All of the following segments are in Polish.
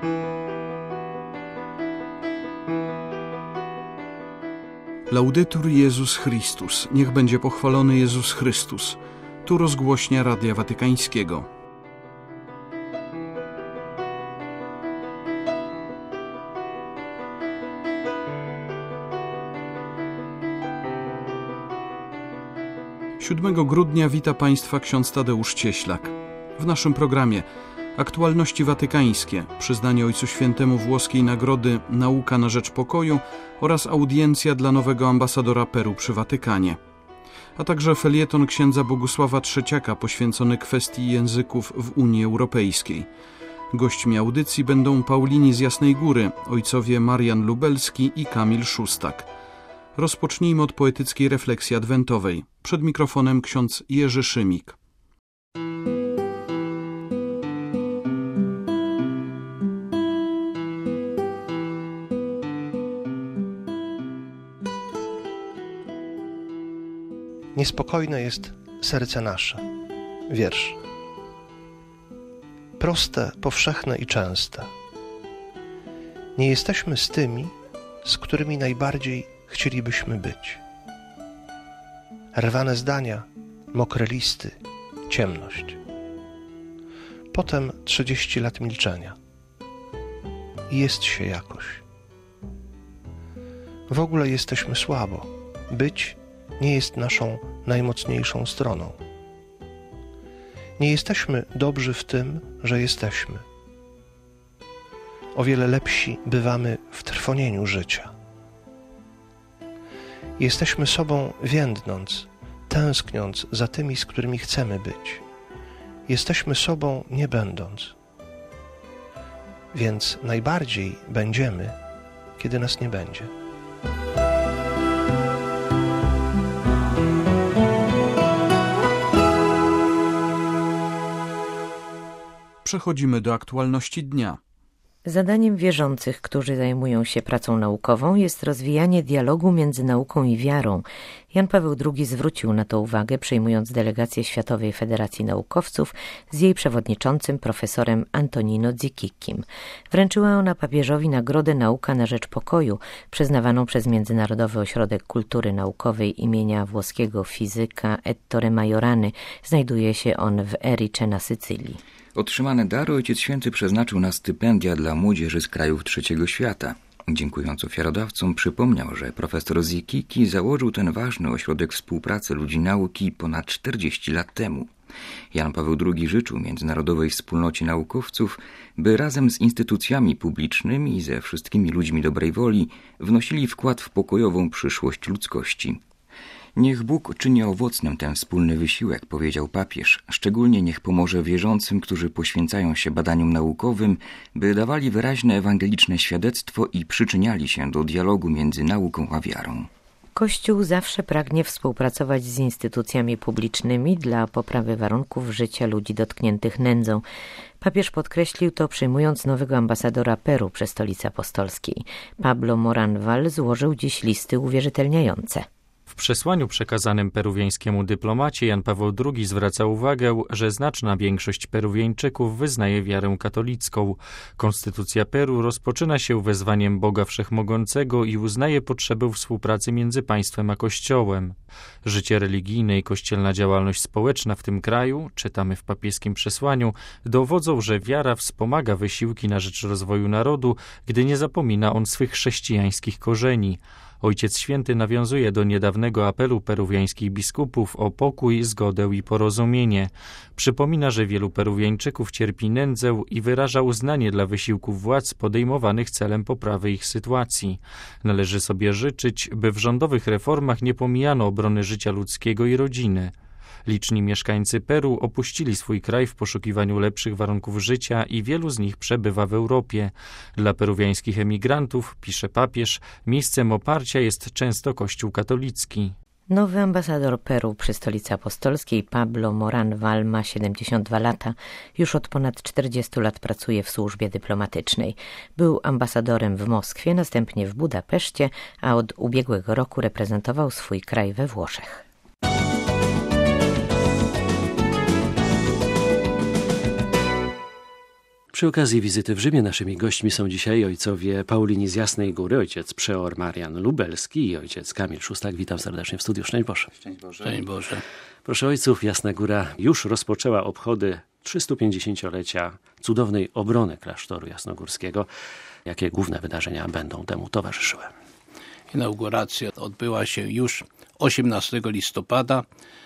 Laudetur Jezus Chrystus, niech będzie pochwalony Jezus Chrystus. Tu rozgłośnia Radia Watykańskiego. Siódmego grudnia wita Państwa ksiądz Tadeusz Cieślak. W naszym programie aktualności watykańskie, przyznanie Ojcu Świętemu włoskiej nagrody Nauka na rzecz pokoju oraz audiencja dla nowego ambasadora Peru przy Watykanie. A także felieton księdza Bogusława Trzeciaka poświęcony kwestii języków w Unii Europejskiej. Gośćmi audycji będą Paulini z Jasnej Góry, ojcowie Marian Lubelski i Kamil Szóstak. Rozpocznijmy od poetyckiej refleksji adwentowej. Przed mikrofonem ksiądz Jerzy Szymik. Niespokojne jest serce nasze. Wiersz. Proste, powszechne i częste. Nie jesteśmy z tymi, z którymi najbardziej chcielibyśmy być. Rwane zdania, mokre listy, ciemność. Potem 30 lat milczenia. I jest się jakoś. W ogóle jesteśmy słabo. Być nie jest naszą najmocniejszą stroną. Nie jesteśmy dobrzy w tym, że jesteśmy. O wiele lepsi bywamy w trwonieniu życia. Jesteśmy sobą więdnąc, tęskniąc za tymi, z którymi chcemy być. Jesteśmy sobą nie będąc. Więc najbardziej będziemy, kiedy nas nie będzie. Przechodzimy do aktualności dnia. Zadaniem wierzących, którzy zajmują się pracą naukową, jest rozwijanie dialogu między nauką i wiarą. Jan Paweł II zwrócił na to uwagę, przyjmując delegację Światowej Federacji Naukowców z jej przewodniczącym profesorem Antonino Zichikim. Wręczyła ona papieżowi nagrodę Nauka na rzecz pokoju, przyznawaną przez Międzynarodowy Ośrodek Kultury Naukowej imienia włoskiego fizyka Ettore Majorany. Znajduje się on w Erice na Sycylii. Otrzymane dary Ojciec Święty przeznaczył na stypendia dla młodzieży z krajów trzeciego świata. Dziękując ofiarodawcom, przypomniał, że profesor Zichiki założył ten ważny ośrodek współpracy ludzi nauki ponad 40 lat temu. Jan Paweł II życzył międzynarodowej wspólnocie naukowców, by razem z instytucjami publicznymi i ze wszystkimi ludźmi dobrej woli wnosili wkład w pokojową przyszłość ludzkości. Niech Bóg czyni owocnym ten wspólny wysiłek, powiedział papież. Szczególnie niech pomoże wierzącym, którzy poświęcają się badaniom naukowym, by dawali wyraźne ewangeliczne świadectwo i przyczyniali się do dialogu między nauką a wiarą. Kościół zawsze pragnie współpracować z instytucjami publicznymi dla poprawy warunków życia ludzi dotkniętych nędzą. Papież podkreślił to, przyjmując nowego ambasadora Peru przy Stolicy Apostolskiej. Pablo Moranval złożył dziś listy uwierzytelniające. W przesłaniu przekazanym peruwiańskiemu dyplomacie Jan Paweł II zwraca uwagę, że znaczna większość Peruwiańczyków wyznaje wiarę katolicką. Konstytucja Peru rozpoczyna się wezwaniem Boga Wszechmogącego i uznaje potrzebę współpracy między państwem a Kościołem. Życie religijne i kościelna działalność społeczna w tym kraju, czytamy w papieskim przesłaniu, dowodzą, że wiara wspomaga wysiłki na rzecz rozwoju narodu, gdy nie zapomina on swych chrześcijańskich korzeni. Ojciec Święty nawiązuje do niedawnego apelu peruwiańskich biskupów o pokój, zgodę i porozumienie. Przypomina, że wielu Peruwiańczyków cierpi nędzę i wyraża uznanie dla wysiłków władz podejmowanych celem poprawy ich sytuacji. Należy sobie życzyć, by w rządowych reformach nie pomijano obrony życia ludzkiego i rodziny. Liczni mieszkańcy Peru opuścili swój kraj w poszukiwaniu lepszych warunków życia i wielu z nich przebywa w Europie. Dla peruwiańskich emigrantów, pisze papież, miejscem oparcia jest często Kościół katolicki. Nowy ambasador Peru przy Stolicy Apostolskiej Pablo Moranval ma 72 lata. Już od ponad 40 lat pracuje w służbie dyplomatycznej. Był ambasadorem w Moskwie, następnie w Budapeszcie, a od ubiegłego roku reprezentował swój kraj we Włoszech. Przy okazji wizyty w Rzymie naszymi gośćmi są dzisiaj ojcowie Paulini z Jasnej Góry, ojciec przeor Marian Lubelski i ojciec Kamil Szustak. Witam serdecznie w studiu. Szczęść Boże. Szczęść Boże. Szczęść Boże. Proszę ojców, Jasna Góra już rozpoczęła obchody 350-lecia cudownej obrony klasztoru jasnogórskiego. Jakie główne wydarzenia będą temu towarzyszyły? Inauguracja odbyła się już 18 listopada.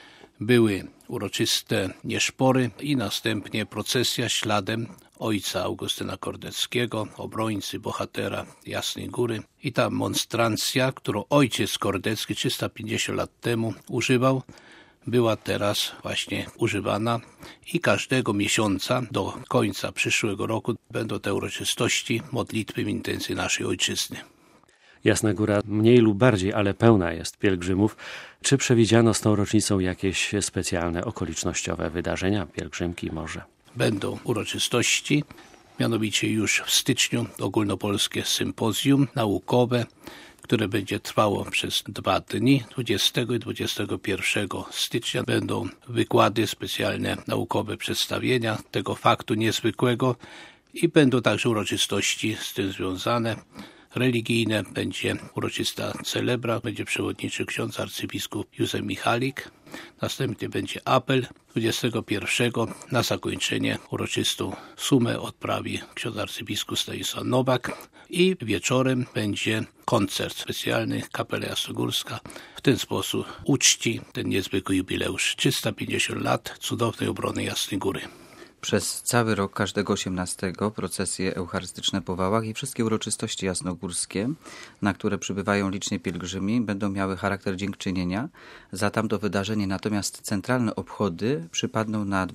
Były uroczyste nieszpory i następnie procesja śladem ojca Augustyna Kordeckiego, obrońcy, bohatera Jasnej Góry. I ta monstrancja, którą ojciec Kordecki 350 lat temu używał, była teraz właśnie używana i każdego miesiąca do końca przyszłego roku będą te uroczystości, modlitwy w intencji naszej ojczyzny. Jasna Góra mniej lub bardziej, ale pełna jest pielgrzymów. Czy przewidziano z tą rocznicą jakieś specjalne, okolicznościowe wydarzenia, pielgrzymki może? Będą uroczystości, mianowicie już w styczniu ogólnopolskie sympozjum naukowe, które będzie trwało przez 2 dni, 20 i 21 stycznia. Będą wykłady, specjalne naukowe przedstawienia tego faktu niezwykłego i będą także uroczystości z tym związane. Religijne będzie uroczysta celebra, będzie przewodniczy ksiądz arcybiskup Józef Michalik. Następnie będzie apel 21. Na zakończenie uroczystą sumę odprawi ksiądz arcybiskup Stanisław Nowak i wieczorem będzie koncert specjalny Kapela Jasnogórska. W ten sposób uczci ten niezwykły jubileusz 350 lat cudownej obrony Jasnej Góry. Przez cały rok, każdego 18, procesje eucharystyczne po wałach i wszystkie uroczystości jasnogórskie, na które przybywają licznie pielgrzymi, będą miały charakter dziękczynienia za tamto wydarzenie. Natomiast centralne obchody przypadną na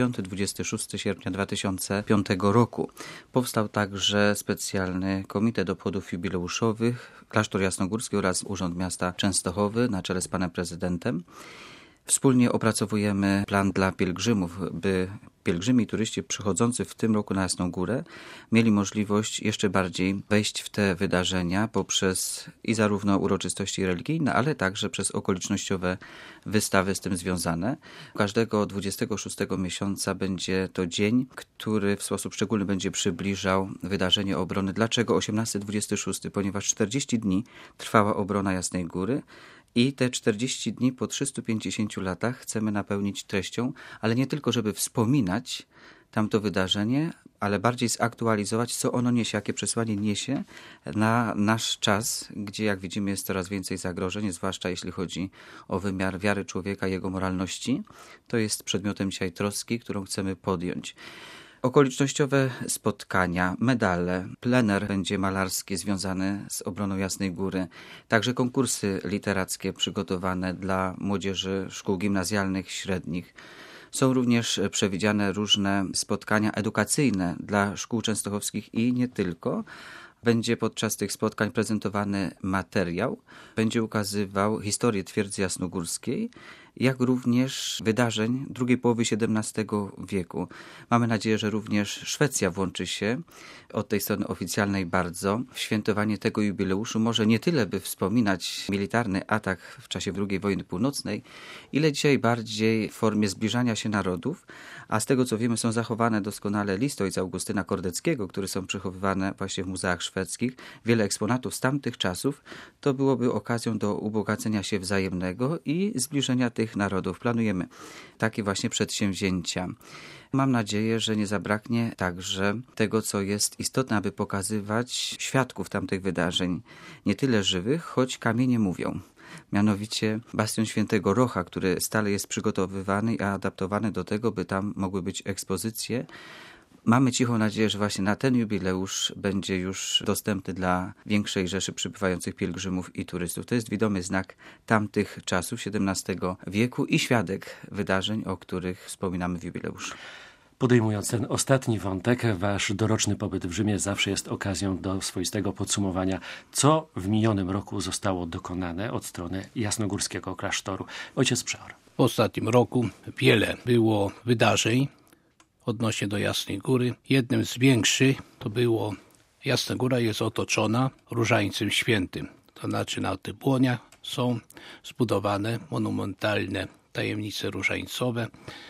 25-26 sierpnia 2005 roku. Powstał także specjalny komitet obchodów jubileuszowych, klasztor jasnogórski oraz Urząd Miasta Częstochowy na czele z panem prezydentem. Wspólnie opracowujemy plan dla pielgrzymów, by pielgrzymi i turyści przychodzący w tym roku na Jasną Górę mieli możliwość jeszcze bardziej wejść w te wydarzenia poprzez i zarówno uroczystości religijne, ale także przez okolicznościowe wystawy z tym związane. Każdego 26 miesiąca będzie to dzień, który w sposób szczególny będzie przybliżał wydarzenie obrony. Dlaczego 18-26? Ponieważ 40 dni trwała obrona Jasnej Góry. I te 40 dni po 350 latach chcemy napełnić treścią, ale nie tylko, żeby wspominać tamto wydarzenie, ale bardziej zaktualizować, co ono niesie, jakie przesłanie niesie na nasz czas, gdzie, jak widzimy, jest coraz więcej zagrożeń, zwłaszcza jeśli chodzi o wymiar wiary człowieka i jego moralności. To jest przedmiotem dzisiaj troski, którą chcemy podjąć. Okolicznościowe spotkania, medale, plener będzie malarski związany z obroną Jasnej Góry, także konkursy literackie przygotowane dla młodzieży szkół gimnazjalnych, średnich. Są również przewidziane różne spotkania edukacyjne dla szkół częstochowskich i nie tylko. Będzie podczas tych spotkań prezentowany materiał, będzie ukazywał historię twierdzy jasnogórskiej, jak również wydarzeń drugiej połowy XVII wieku. Mamy nadzieję, że również Szwecja włączy się od tej strony oficjalnej bardzo w świętowanie tego jubileuszu. Może nie tyle, by wspominać militarny atak w czasie II wojny północnej, ile dzisiaj bardziej w formie zbliżania się narodów, a z tego co wiemy są zachowane doskonale listy ojca Augustyna Kordeckiego, które są przechowywane właśnie w muzeach szwedzkich. Wiele eksponatów z tamtych czasów to byłoby okazją do ubogacenia się wzajemnego i zbliżenia tych narodów. Planujemy takie właśnie przedsięwzięcia. Mam nadzieję, że nie zabraknie także tego, co jest istotne, aby pokazywać świadków tamtych wydarzeń. Nie tyle żywych, choć kamienie mówią. Mianowicie bastion Świętego Rocha, który stale jest przygotowywany i adaptowany do tego, by tam mogły być ekspozycje. Mamy cichą nadzieję, że właśnie na ten jubileusz będzie już dostępny dla większej rzeszy przybywających pielgrzymów i turystów. To jest widomy znak tamtych czasów, XVII wieku i świadek wydarzeń, o których wspominamy w jubileuszu. Podejmując ten ostatni wątek, wasz doroczny pobyt w Rzymie zawsze jest okazją do swoistego podsumowania, co w minionym roku zostało dokonane od strony jasnogórskiego klasztoru. Ojciec przeor. W ostatnim roku wiele było wydarzeń odnośnie do Jasnej Góry. Jednym z większych to było, Jasna Góra jest otoczona różańcem świętym. To znaczy na tych błoniach są zbudowane monumentalne tajemnice różańcowe.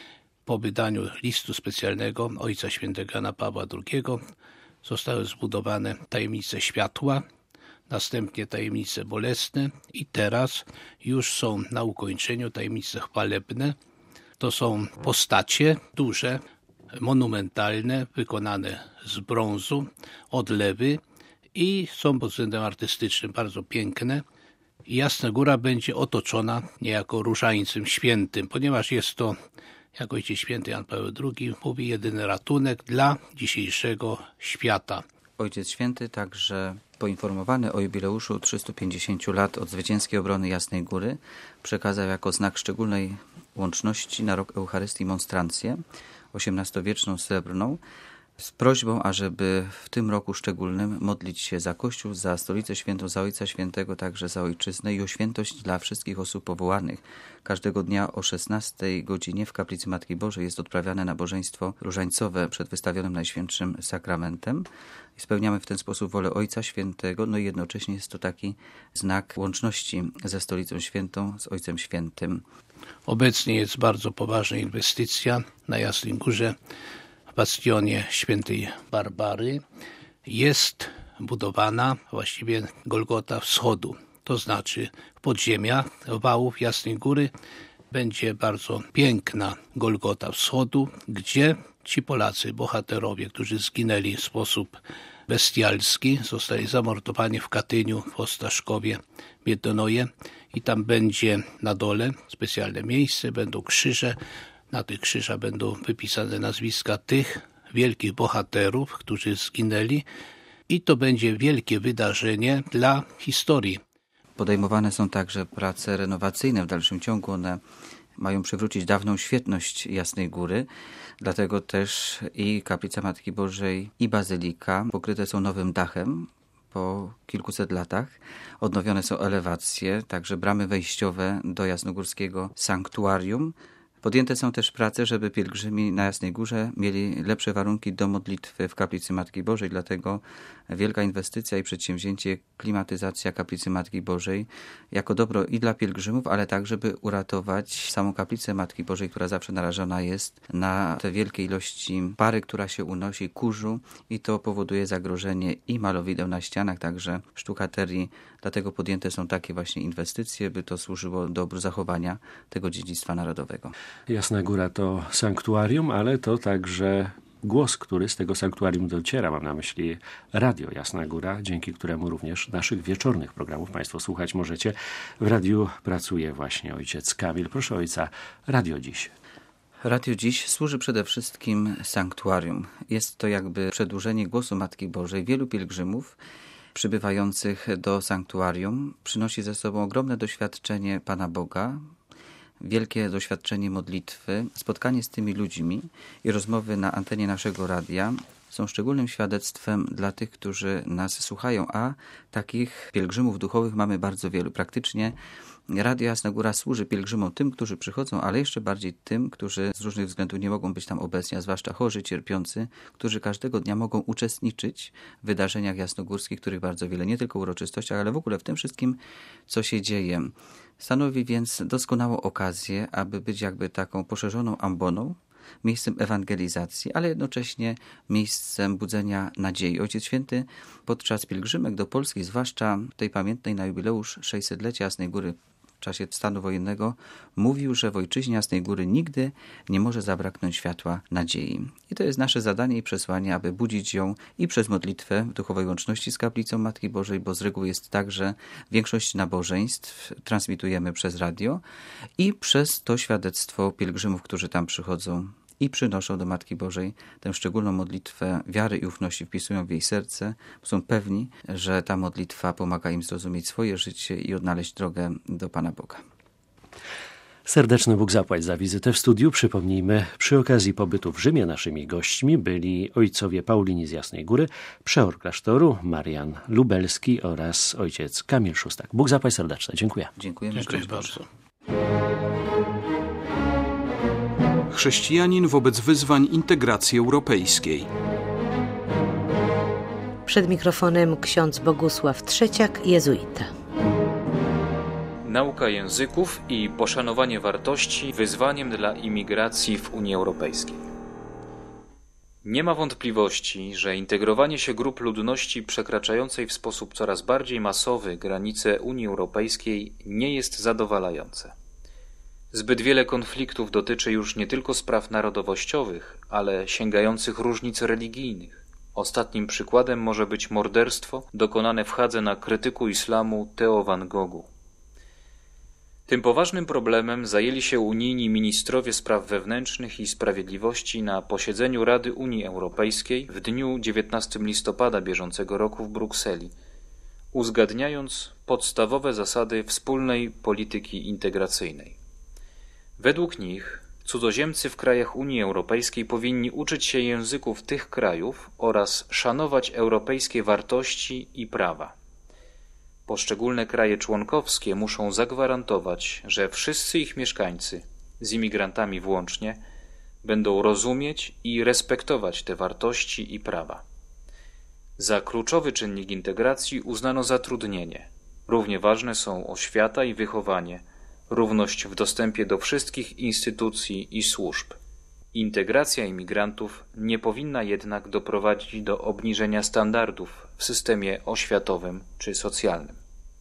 po wydaniu listu specjalnego Ojca Świętego Jana Pawła II zostały zbudowane tajemnice światła, następnie tajemnice bolesne i teraz już są na ukończeniu tajemnice chwalebne. To są postacie duże, monumentalne, wykonane z brązu, odlewy i są pod względem artystycznym bardzo piękne. I Jasna Góra będzie otoczona niejako różańcem świętym, ponieważ jest to, jak Ojciec Święty Jan Paweł II mówi, jedyny ratunek dla dzisiejszego świata. Ojciec Święty także poinformowany o jubileuszu 350 lat od zwycięskiej obrony Jasnej Góry przekazał jako znak szczególnej łączności na rok Eucharystii monstrancję XVIII-wieczną srebrną z prośbą, ażeby w tym roku szczególnym modlić się za Kościół, za Stolicę Świętą, za Ojca Świętego, także za Ojczyznę i o świętość dla wszystkich osób powołanych. Każdego dnia o 16 godzinie w Kaplicy Matki Bożej jest odprawiane nabożeństwo różańcowe przed wystawionym Najświętszym Sakramentem. I spełniamy w ten sposób wolę Ojca Świętego, no i jednocześnie jest to taki znak łączności ze Stolicą Świętą, z Ojcem Świętym. Obecnie jest bardzo poważna inwestycja na Jasnej Górze. W bastionie Świętej Barbary jest budowana właściwie Golgota Wschodu. To znaczy w podziemiach wałów Jasnej Góry będzie bardzo piękna Golgota Wschodu, gdzie ci Polacy, bohaterowie, którzy zginęli w sposób bestialski, zostali zamordowani w Katyniu, w Ostaszkowie, Miedonoje i tam będzie na dole specjalne miejsce, będą krzyże. Na tych krzyżach będą wypisane nazwiska tych wielkich bohaterów, którzy zginęli i to będzie wielkie wydarzenie dla historii. Podejmowane są także prace renowacyjne w dalszym ciągu. One mają przywrócić dawną świetność Jasnej Góry. Dlatego też i Kaplica Matki Bożej, i Bazylika pokryte są nowym dachem po kilkuset latach. Odnowione są elewacje, także bramy wejściowe do jasnogórskiego sanktuarium. Podjęte są też prace, żeby pielgrzymi na Jasnej Górze mieli lepsze warunki do modlitwy w Kaplicy Matki Bożej, dlatego wielka inwestycja i przedsięwzięcie klimatyzacja Kaplicy Matki Bożej jako dobro i dla pielgrzymów, ale tak, żeby uratować samą Kaplicę Matki Bożej, która zawsze narażona jest na te wielkie ilości pary, która się unosi, kurzu i to powoduje zagrożenie i malowideł na ścianach, także sztukaterii. Dlatego podjęte są takie właśnie inwestycje, by to służyło dobru zachowania tego dziedzictwa narodowego. Jasna Góra to sanktuarium, ale to także głos, który z tego sanktuarium dociera. Mam na myśli Radio Jasna Góra, dzięki któremu również naszych wieczornych programów Państwo słuchać możecie. W radiu pracuje właśnie ojciec Kamil. Proszę ojca, Radio Dziś. Radio Dziś służy przede wszystkim sanktuarium. Jest to jakby przedłużenie głosu Matki Bożej. Wielu pielgrzymów przybywających do sanktuarium przynosi ze sobą ogromne doświadczenie Pana Boga, wielkie doświadczenie modlitwy. Spotkanie z tymi ludźmi i rozmowy na antenie naszego radia są szczególnym świadectwem dla tych, którzy nas słuchają, a takich pielgrzymów duchowych mamy bardzo wielu. Praktycznie Radio Jasna Góra służy pielgrzymom tym, którzy przychodzą, ale jeszcze bardziej tym, którzy z różnych względów nie mogą być tam obecni, a zwłaszcza chorzy, cierpiący, którzy każdego dnia mogą uczestniczyć w wydarzeniach jasnogórskich, których bardzo wiele, nie tylko uroczystościach, ale w ogóle w tym wszystkim, co się dzieje. Stanowi więc doskonałą okazję, aby być jakby taką poszerzoną amboną, miejscem ewangelizacji, ale jednocześnie miejscem budzenia nadziei. Ojciec Święty podczas pielgrzymek do Polski, zwłaszcza tej pamiętnej na jubileusz 600-lecia Jasnej Góry w czasie stanu wojennego, mówił, że w ojczyźnie Jasnej Góry nigdy nie może zabraknąć światła nadziei. I to jest nasze zadanie i przesłanie, aby budzić ją i przez modlitwę w duchowej łączności z Kaplicą Matki Bożej, bo z reguły jest tak, że większość nabożeństw transmitujemy przez radio i przez to świadectwo pielgrzymów, którzy tam przychodzą i przynoszą do Matki Bożej tę szczególną modlitwę wiary i ufności, wpisują w jej serce, są pewni, że ta modlitwa pomaga im zrozumieć swoje życie i odnaleźć drogę do Pana Boga. Serdeczny Bóg zapłać za wizytę w studiu. Przypomnijmy, przy okazji pobytu w Rzymie naszymi gośćmi byli ojcowie Paulini z Jasnej Góry, przeor klasztoru Marian Lubelski oraz ojciec Kamil Szóstak. Bóg zapłać serdeczne. Dziękuję. Dziękuję bardzo. Chrześcijanin wobec wyzwań integracji europejskiej. Przed mikrofonem ksiądz Bogusław Trzeciak, jezuita. Nauka języków i poszanowanie wartości wyzwaniem dla imigracji w Unii Europejskiej. Nie ma wątpliwości, że integrowanie się grup ludności przekraczającej w sposób coraz bardziej masowy granice Unii Europejskiej nie jest zadowalające. Zbyt wiele konfliktów dotyczy już nie tylko spraw narodowościowych, ale sięgających różnic religijnych. Ostatnim przykładem może być morderstwo dokonane w Hadze na krytyku islamu Theo van Goghu. Tym poważnym problemem zajęli się unijni ministrowie spraw wewnętrznych i sprawiedliwości na posiedzeniu Rady Unii Europejskiej w dniu 19 listopada bieżącego roku w Brukseli, uzgadniając podstawowe zasady wspólnej polityki integracyjnej. Według nich cudzoziemcy w krajach Unii Europejskiej powinni uczyć się języków tych krajów oraz szanować europejskie wartości i prawa. Poszczególne kraje członkowskie muszą zagwarantować, że wszyscy ich mieszkańcy, z imigrantami włącznie, będą rozumieć i respektować te wartości i prawa. Za kluczowy czynnik integracji uznano zatrudnienie. Równie ważne są oświata i wychowanie, równość w dostępie do wszystkich instytucji i służb. Integracja imigrantów nie powinna jednak doprowadzić do obniżenia standardów w systemie oświatowym czy socjalnym.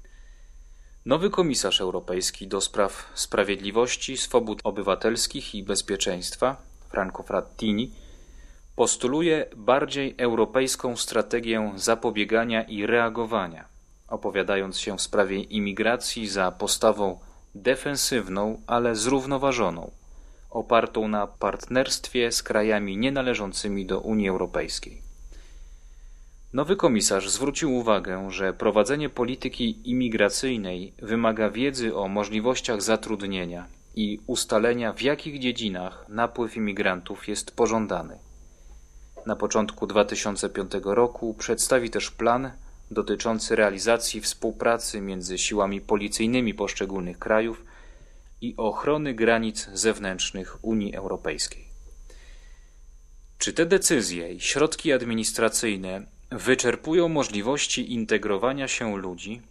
Nowy komisarz europejski do spraw sprawiedliwości, swobód obywatelskich i bezpieczeństwa, Franco Frattini, postuluje bardziej europejską strategię zapobiegania i reagowania, opowiadając się w sprawie imigracji za postawą defensywną, ale zrównoważoną, opartą na partnerstwie z krajami nienależącymi do Unii Europejskiej. Nowy komisarz zwrócił uwagę, że prowadzenie polityki imigracyjnej wymaga wiedzy o możliwościach zatrudnienia i ustalenia, w jakich dziedzinach napływ imigrantów jest pożądany. Na początku 2005 roku przedstawi też plan dotyczący realizacji współpracy między siłami policyjnymi poszczególnych krajów i ochrony granic zewnętrznych Unii Europejskiej. Czy te decyzje i środki administracyjne wyczerpują możliwości integrowania się ludzi?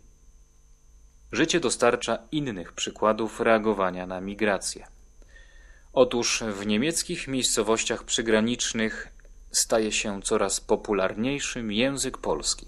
Życie dostarcza innych przykładów reagowania na migrację. Otóż w niemieckich miejscowościach przygranicznych staje się coraz popularniejszym język polski.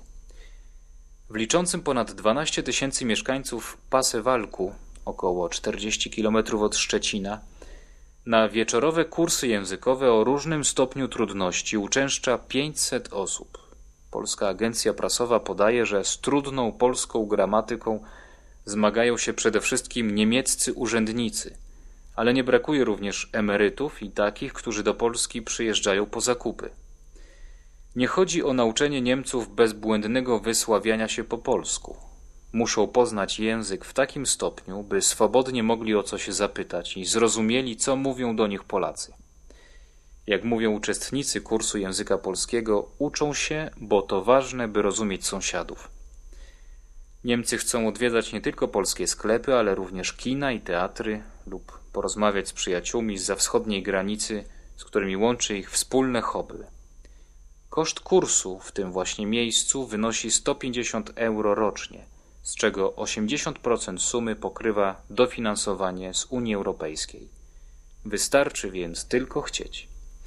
W liczącym ponad 12 000 mieszkańców Pasewalku, około 40 km od Szczecina, na wieczorowe kursy językowe o różnym stopniu trudności uczęszcza 500 osób. Polska Agencja Prasowa podaje, że z trudną polską gramatyką zmagają się przede wszystkim niemieccy urzędnicy, ale nie brakuje również emerytów i takich, którzy do Polski przyjeżdżają po zakupy. Nie chodzi o nauczenie Niemców bezbłędnego wysławiania się po polsku. Muszą poznać język w takim stopniu, by swobodnie mogli o coś zapytać i zrozumieli, co mówią do nich Polacy. Jak mówią uczestnicy kursu języka polskiego, uczą się, bo to ważne, by rozumieć sąsiadów. Niemcy chcą odwiedzać nie tylko polskie sklepy, ale również kina i teatry lub porozmawiać z przyjaciółmi zza wschodniej granicy, z którymi łączy ich wspólne hobby. Koszt kursu w tym właśnie miejscu wynosi 150 euro rocznie, z czego 80% sumy pokrywa dofinansowanie z Unii Europejskiej. Wystarczy więc tylko chcieć.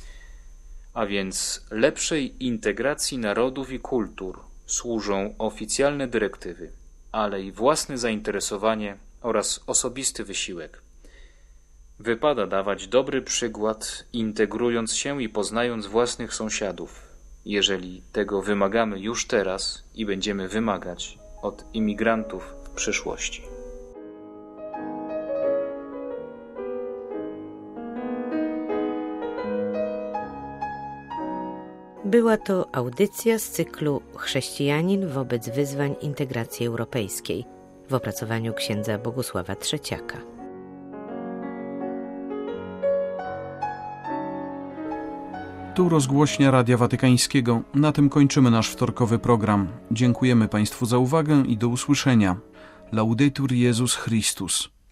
A więc lepszej integracji narodów i kultur służą oficjalne dyrektywy, ale i własne zainteresowanie oraz osobisty wysiłek. Wypada dawać dobry przykład, integrując się i poznając własnych sąsiadów, jeżeli tego wymagamy już teraz i będziemy wymagać od imigrantów w przyszłości. Była to audycja z cyklu Chrześcijanin wobec wyzwań integracji europejskiej w opracowaniu księdza Bogusława Trzeciaka. Tu rozgłośnia Radia Watykańskiego. Na tym kończymy nasz wtorkowy program. Dziękujemy Państwu za uwagę i do usłyszenia. Laudetur Jezus Chrystus.